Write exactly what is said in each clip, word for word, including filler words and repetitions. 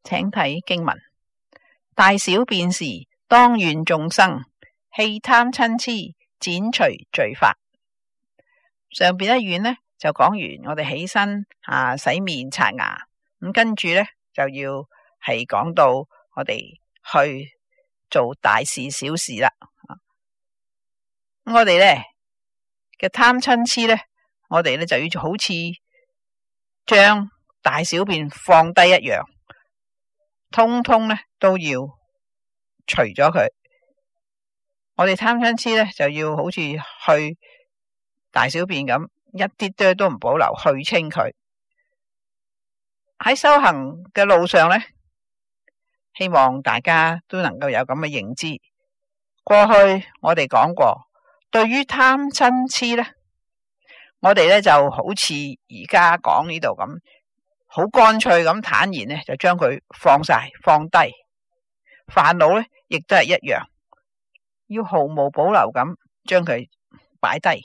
請睇經文：大小便時，當願眾生棄貪嗔癡，剪除罪法。上邊一願呢就講完，我哋起身啊洗面刷牙，咁跟住呢就要係講到我哋去做大事小事啦。咁我哋呢嘅貪嗔癡呢，我哋呢就要好似將大小便放低一樣，通通呢都要除咗佢。我哋貪嗔癡呢就要好似去大小便咁，一啲都都唔保留，去清佢。喺修行嘅路上呢，希望大家都能夠有咁嘅認知。過去我哋講過，對於貪嗔癡呢，我哋呢就好似而家講呢度咁，好乾脆咁坦然呢，就將佢放晒放低。煩惱呢亦都係一樣，要毫無保留咁將佢擺低。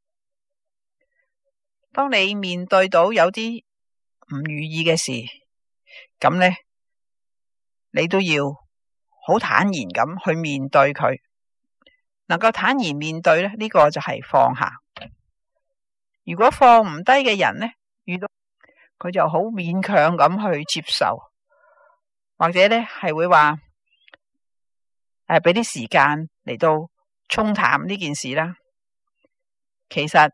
當你面對到有啲唔如意嘅事，咁呢，你都要好坦然咁去面對佢。能夠坦然面對呢，呢個就係放下。如果放唔低嘅人呢，遇到佢就好勉強咁去接受，或者呢係會話誒俾啲時間嚟到沖淡呢件事啦。其實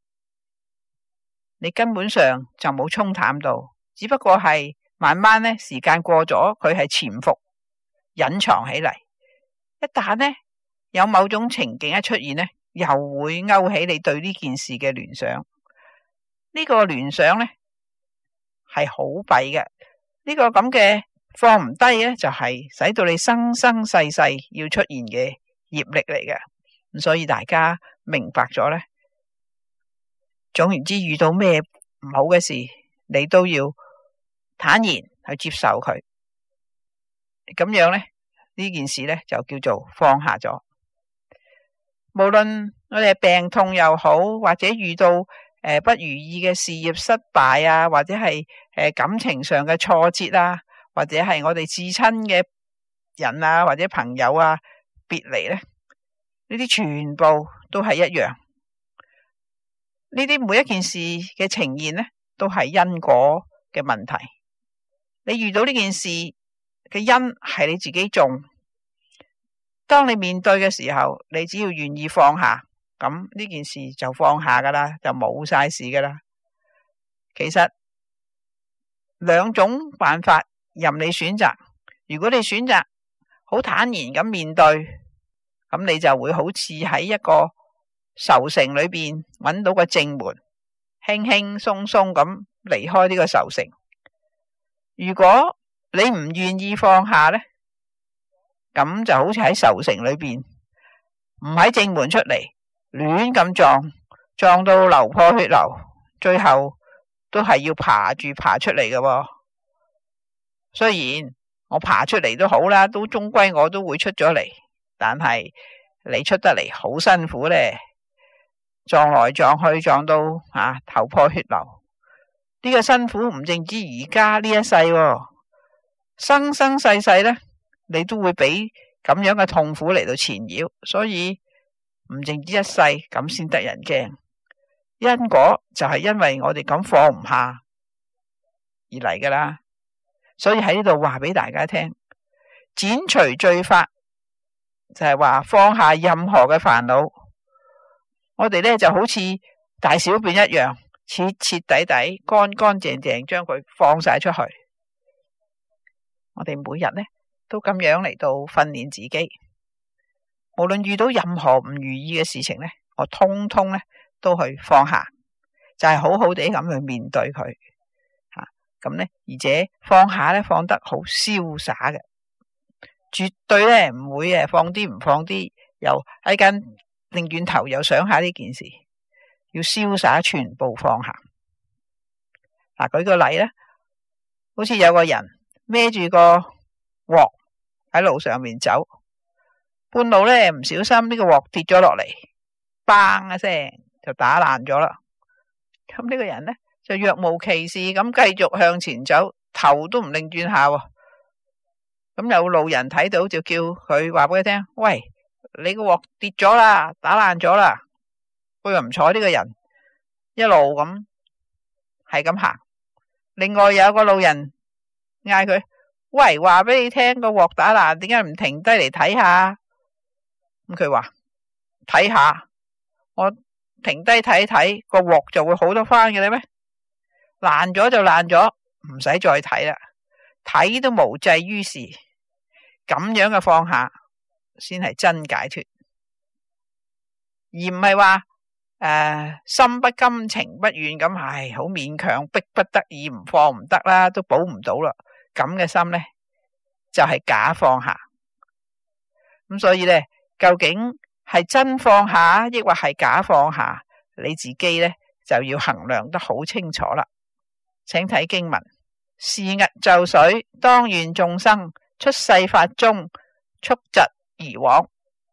你根本上就冇沖淡到，只不過係慢慢呢時間過咗，佢係潛伏隱藏起嚟。一旦呢有某種情景一出現呢，又會勾起你對呢件事嘅聯想。呢個聯想呢係好弊嘅。呢個咁嘅放唔低呢，就係使到你生生世世要出現嘅業力嚟嘅。咁所以大家明白咗呢，總言之，遇到咩唔好嘅事，你都要坦然去接受佢。咁樣呢，呢件事呢就叫做放下咗。無論我哋病痛又好，或者遇到誒、呃、不如意嘅事業失敗啊，或者係誒、呃、感情上嘅挫折啊，或者係我哋至親嘅人啊，或者朋友啊別離咧，呢啲全部都係一樣。呢啲每一件事嘅呈現呢，都係因果嘅問題。你遇到呢件事嘅因係你自己種，當你面對嘅時候，你只要願意放下，咁呢件事就放下噶啦，就冇晒事噶啦。其實兩種辦法任你選擇。如果你選擇好坦然咁面對，咁你就會好似喺一個愁城裏邊揾到個正門，輕輕鬆鬆咁離開呢個愁城。如果你唔願意放下呢，咁就好似喺愁城裏邊唔喺正門出嚟，亂咁撞，撞到流破血流，最後都係要爬住爬出嚟嘅。雖然我爬出嚟都好啦，都終歸我都會出咗嚟，但係你出得嚟好辛苦咧，撞來撞去，撞到啊頭破血流。呢個辛苦唔淨止而家呢一世，生生世世咧，你都會俾咁樣嘅痛苦嚟到纏繞。所以唔淨止一世咁先得人驚。因果就係因為我哋咁放唔下而嚟噶啦。所以喺呢度話俾大家聽，剪除罪法就係話放下任何嘅煩惱。我哋咧就好似大小便一樣，徹徹底底、乾乾淨淨將佢放晒出去。我哋每日呢都咁樣嚟到訓練自己，無論遇到任何唔如意嘅事情呢，我通通呢都去放下，就係好好地咁去面對佢。咁呢，而且放下呢，放得好瀟灑嘅，絕對呢唔會誒放啲唔放啲，又喺間擰轉頭又想下呢件事，要瀟灑全部放下。嗱，舉個例呢，好似有個人孭住個鑊喺路上面走，半路呢唔小心呢個鑊跌咗落嚟，嘭一聲就打爛咗啦。咁呢個人呢就若無其事咁繼續向前走，頭都唔擰轉下， 咁有路人睇到就叫佢話俾佢聽，喂，你個鑊跌咗啦，打爛咗啦。佢又唔睬呢個人，一路咁係咁行。另外有個路人嗌佢，喂，話俾你聽個鑊打爛，點解唔停低嚟睇下？咁佢話睇下，我停低睇睇個鑊就會好得翻嘅咧咩？爛咗就爛咗，唔使再睇啦，睇都無濟於事。咁樣嘅放下先係真解脫，而唔係話誒心不甘情不願咁，唉，好勉強，逼不得已唔放唔得啦，都補唔到啦。咁嘅心呢，就係假放下。咁所以呢，究竟係真放下抑或係假放下，你自己呢就要衡量得好清楚啦。請睇經文：是日就水，當願眾生出世法中，速疾而往。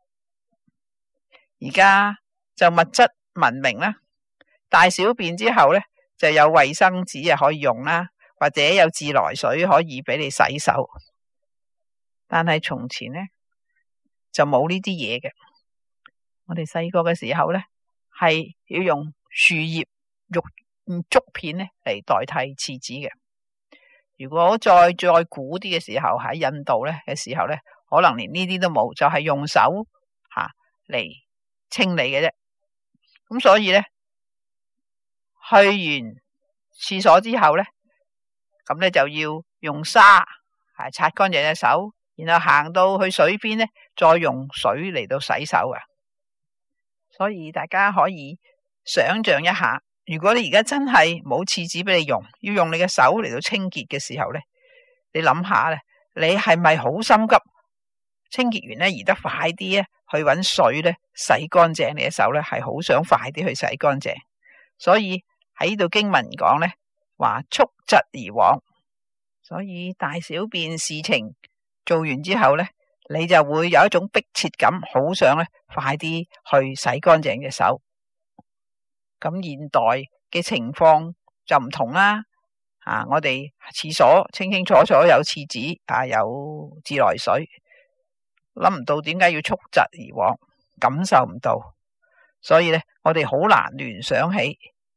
而家就物質文明啦，大小便之後呢，就有衛生紙啊可以用啦，或者有自來水可以俾你洗手。但係從前呢，就冇呢啲嘢嘅。我哋細個嘅時候呢，係要用樹葉、用竹片呢嚟代替廁紙嘅。如果再再古啲嘅時候，喺印度呢嘅時候呢，可能連呢啲都冇，就係用手吓嚟清理嘅啫。咁所以呢，去完廁所之後呢，咁呢就要用沙係擦乾淨隻手，然後行到去水邊呢，再用水嚟到洗手啊。所以大家可以想象一下，如果你而家真係冇廁紙俾你用，要用你嘅手嚟到清潔嘅時候呢，你諗下咧，你係咪好心急？清潔完呢，移得快啲咧，去搵水咧洗乾淨你嘅手咧，係好想快啲去洗乾淨。所以喺呢度經文講咧，話速疾而往。所以大小便事情做完之後咧，你就會有一種迫切感，好想咧快啲去洗乾淨嘅手。咁現代嘅情況就唔同啦，啊，我哋廁所清清楚楚有廁紙啊，有自來水，諗唔到點解要速疾而往，感受唔到，所以咧我哋好難聯想起。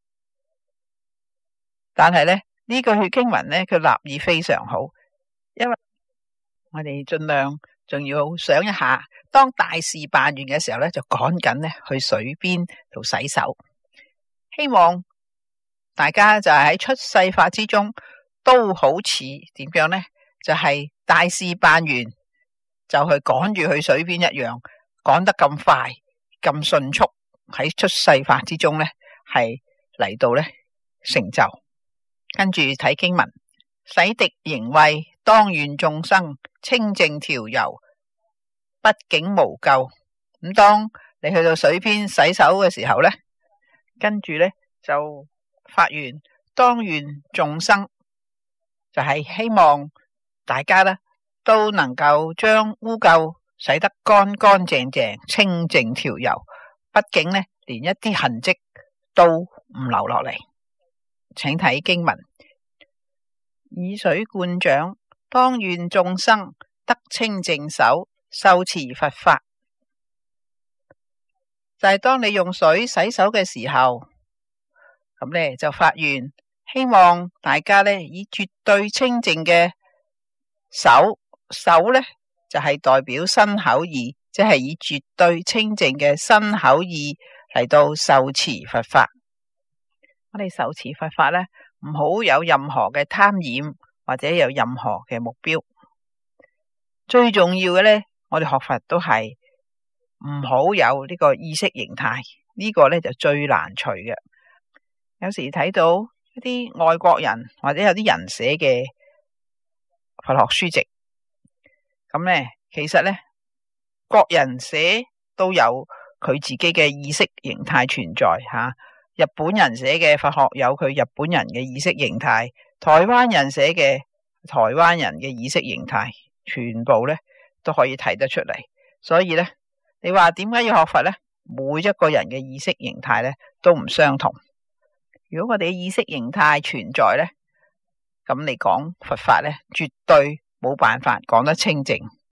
但係咧呢句經文咧，佢立意非常好，因為我哋盡量仲要想一下，當大事辦完嘅時候咧，就趕緊咧去水邊度洗手。希望大家就係喺出世法之中都好似點樣呢？就係、是、大事辦完就去趕住去水邊一樣，趕得咁快咁迅速，喺出世法之中呢，係嚟到呢成就。跟住睇經文：洗滌形穢，當願眾生清淨調柔，畢竟無咎。咁當你去到水邊洗手嘅時候呢，跟住呢，就發願當願眾生，就係、是、希望大家呢都能夠將污垢洗得乾乾淨淨、清淨調柔。畢竟呢，連一啲痕跡都唔留落嚟。請睇經文：以水灌掌，當願眾生得清淨手，受持佛法。就係、是、當你用水洗手嘅時候，咁咧就發願，希望大家咧以絕對清淨嘅手，手咧就係、是、代表身口意，即係以絕對清淨嘅身口意嚟到受持佛法。我哋受持佛法咧，唔好有任何嘅貪染，或者有任何嘅目標。最重要嘅咧，我哋學佛都係唔好有呢個意識形態，呢、這個咧就最難除嘅。有時睇到一啲外國人或者有啲人寫嘅佛學書籍，咁咧其實咧各人寫都有佢自己嘅意識形態存在吓。日本人寫嘅佛學有佢日本人嘅意識形態，台灣人寫嘅台灣人嘅意識形態，全部咧都可以睇得出嚟。所以咧，你話點解要學佛咧？每一個人嘅意識形態咧都唔相同。如果我哋嘅意識形態存在咧，咁你講佛法咧，絕對冇辦法講得清淨。